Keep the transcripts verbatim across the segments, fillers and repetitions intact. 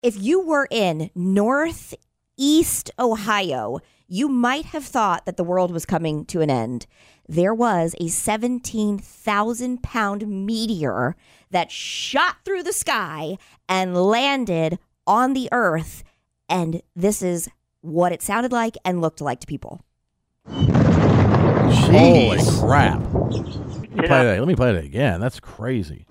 if you were in northeast Ohio, you might have thought that the world was coming to an end. There was a seventeen thousand pound meteor that shot through the sky and landed on the earth. And this is what it sounded like and looked like to people. Holy crap. Let me, play that. Let me play that again. That's crazy.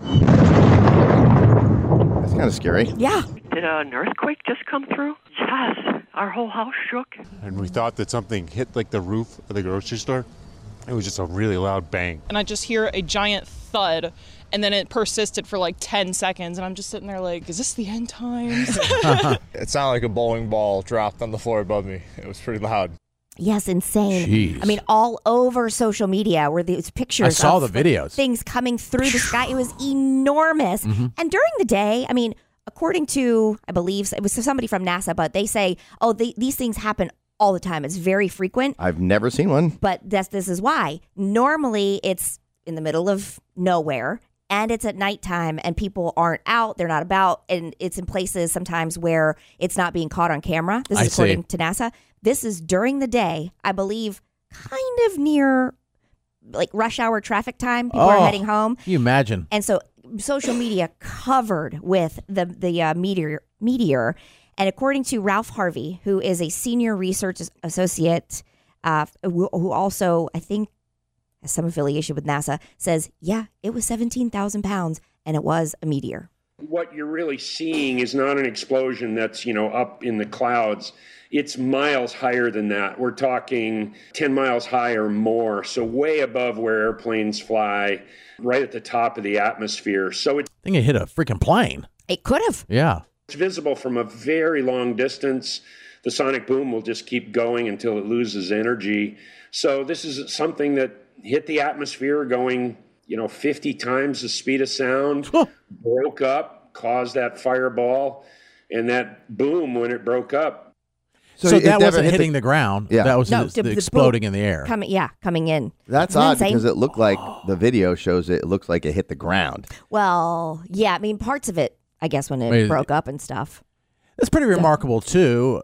That's kind of scary. Yeah. Did an earthquake just come through? Yes. Our whole house shook. And we thought that something hit like the roof of the grocery store. It was just a really loud bang. And I just hear a giant thud, and then it persisted for like ten seconds, and I'm just sitting there like, is this the end times? It sounded like a bowling ball dropped on the floor above me. It was pretty loud. Yes, insane. Jeez. I mean, all over social media were these pictures. I saw of the videos. Things coming through the sky. It was enormous. Mm-hmm. And during the day, I mean, according to, I believe, it was somebody from NASA, but they say, oh, they, these things happen all the time. It's very frequent. I've never seen one. But that's, this is why. Normally, it's in the middle of nowhere, and it's at nighttime, and people aren't out. They're not about, and it's in places sometimes where it's not being caught on camera. This is I according see. to NASA. This is during the day, I believe, kind of near like rush hour traffic time. People Oh. are heading home. Can you imagine? And so social media covered with the the uh, meteor meteor. And according to Ralph Harvey, who is a senior research associate, uh, who, who also I think has some affiliation with NASA, says, yeah, it was seventeen thousand pounds, and it was a meteor. What you're really seeing is not an explosion that's, you know, up in the clouds. It's miles higher than that. We're talking ten miles high or more, so way above where airplanes fly, right at the top of the atmosphere. So it's, I think it hit a freaking plane. It could have. Yeah. it's visible from a very long distance. The sonic boom will just keep going until it loses energy. So this is something that hit the atmosphere going, you know, fifty times the speed of sound, broke up, caused that fireball, and that boom when it broke up. So, it that never wasn't hit hitting the- the, ground. Yeah. That was No, just the- the exploding boom in the air. Coming, yeah, coming in. That's Isn't that odd insane? because it looked like the video shows it, it looks like it hit the ground. Well, yeah, I mean, parts of it, I guess, when it Wait, broke up and stuff. It's pretty remarkable, too.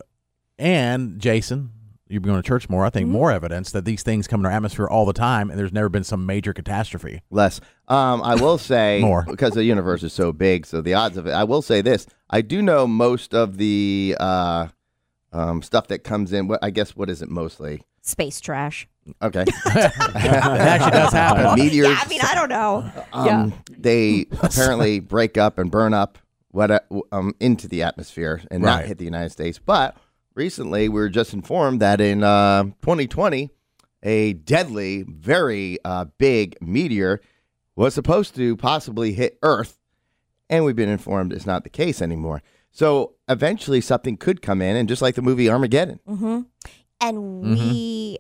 And, Jason, you've been going to church more. I think Mm-hmm. more evidence that these things come in our atmosphere all the time, and there's never been some major catastrophe. Less. Um, I will say, More. because the universe is so big, so the odds of it, I will say this. I do know most of the uh, um, stuff that comes in. What I guess, what is it mostly? Space trash. Okay. That actually does happen. Meteors. Yeah, I mean, I don't know. Um, yeah. They apparently break up and burn up what um, into the atmosphere and not Right. hit the United States. But recently, we were just informed that in uh, twenty twenty, a deadly, very uh, big meteor was supposed to possibly hit Earth, and we've been informed it's not the case anymore. So eventually, something could come in, and just like the movie Armageddon. Mm-hmm. And we,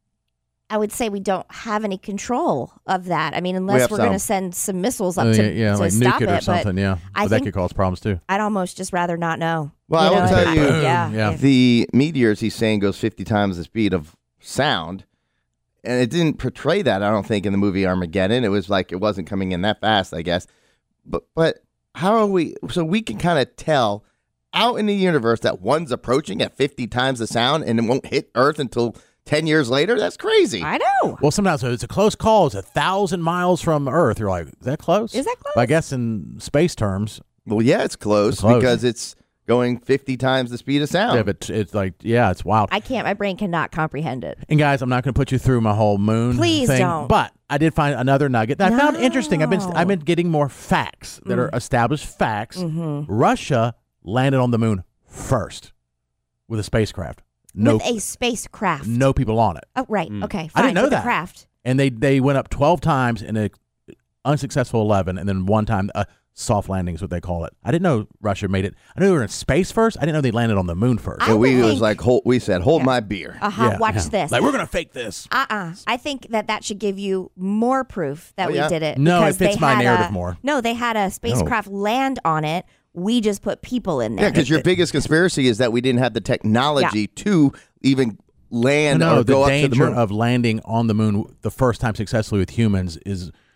I would say we don't have any control of that. I mean, unless have we're going to some. send some missiles up Uh, to, yeah, yeah, to like stop nuke it or it. something, but yeah. I But that think could cause problems, too. I'd almost just rather not know. Well, I You will know, tell if- you, yeah, Yeah. if- the meteors he's saying goes fifty times the speed of sound, and it didn't portray that, I don't think, in the movie Armageddon. It was like it wasn't coming in that fast, I guess. But but how are we? So we can kind of tell out in the universe that one's approaching at fifty times the sound, and it won't hit Earth until ten years later. That's crazy. I know. Well, sometimes it's a close call. It's a thousand miles from Earth. You're like, is that close? Is that close? I guess in space terms, Well, yeah, it's close, It's close. because it's going fifty times the speed of sound. yeah, but it's like, yeah, it's wild. I can't. My brain cannot comprehend it. And guys, I'm not going to put you through my whole moon Please thing, don't. but I did find another nugget that I found interesting. I've been No. I've been getting more facts that are established facts. Mm-hmm. Russia landed on the moon first with a spacecraft. No, With a spacecraft. no people on it, Oh, right. Okay. Fine. I didn't know with the that. craft. and they they went up twelve times in a unsuccessful eleven, and then one time a soft landing is what they call it. I didn't know Russia made it. I knew they were in space first. I didn't know they landed on the moon first. I and we would was think- like, hold, we said, hold Yeah. my beer. Uh-huh. Yeah, Watch yeah. this. Like, we're gonna fake this. Uh-uh. I think that that should give you more proof that Oh, we yeah? did it. No, because it fits they my had narrative a- more. No, they had a spacecraft land on it. We just put people in there. Yeah, because your biggest conspiracy is that we didn't have the technology to even land no, or the go up to the danger moon. of landing on the moon the first time successfully with humans is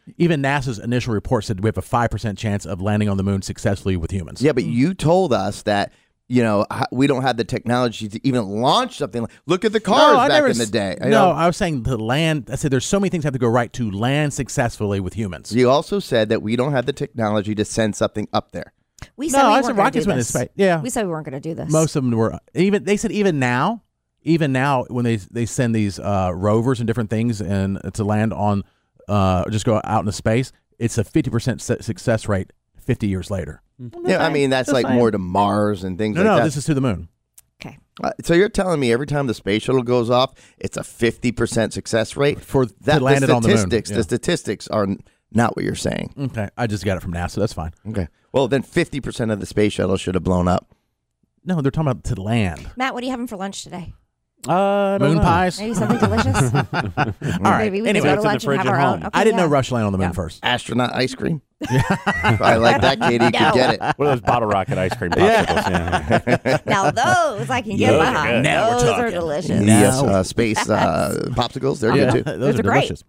Even NASA's initial report said we have a five percent chance of landing on the moon successfully with humans. Yeah, but you told us that, you know, h- we don't have the technology to even launch something. Like, look at the cars No, I back never in the s- day. You No, know? I was saying to land. I said there's so many things have to go right to land successfully with humans. You also said that we don't have the technology to send something up there. We No, said we I weren't said going to rockets do went in this. space. Yeah. We said we weren't going to do this. Most of them were even. They said even now, even now when they they send these uh, rovers and different things and to land on, uh, just go out into space, it's a fifty percent success rate fifty years later. Yeah, I mean, that's Just like saying. more to Mars and things No, like no, that. this is to the moon. Okay. Uh, so you're telling me every time the space shuttle goes off, it's a fifty percent success rate? For- to that, land it the on the moon, statistics, yeah. The statistics are n- not what you're saying. Okay, I just got it from NASA. That's fine. Okay. Well, then fifty percent of the space shuttle should have blown up. No, they're talking about to land. Matt, what are you having for lunch today? Uh, I don't Moon know. pies. Maybe something delicious? All right. Maybe we Anyway, can go it's to in the lunch and fridge have at our home. own. Okay, I didn't yeah. know Rush landed on the moon Yeah. first. Astronaut ice cream. I like that, Katie. You No. can get it. One of those bottle rocket ice cream popsicles. Yeah. Now those I can get Yeah, behind. now we're Those are talking. delicious. Yes, uh, space uh, popsicles. They're Yeah, good too. those are are great. delicious.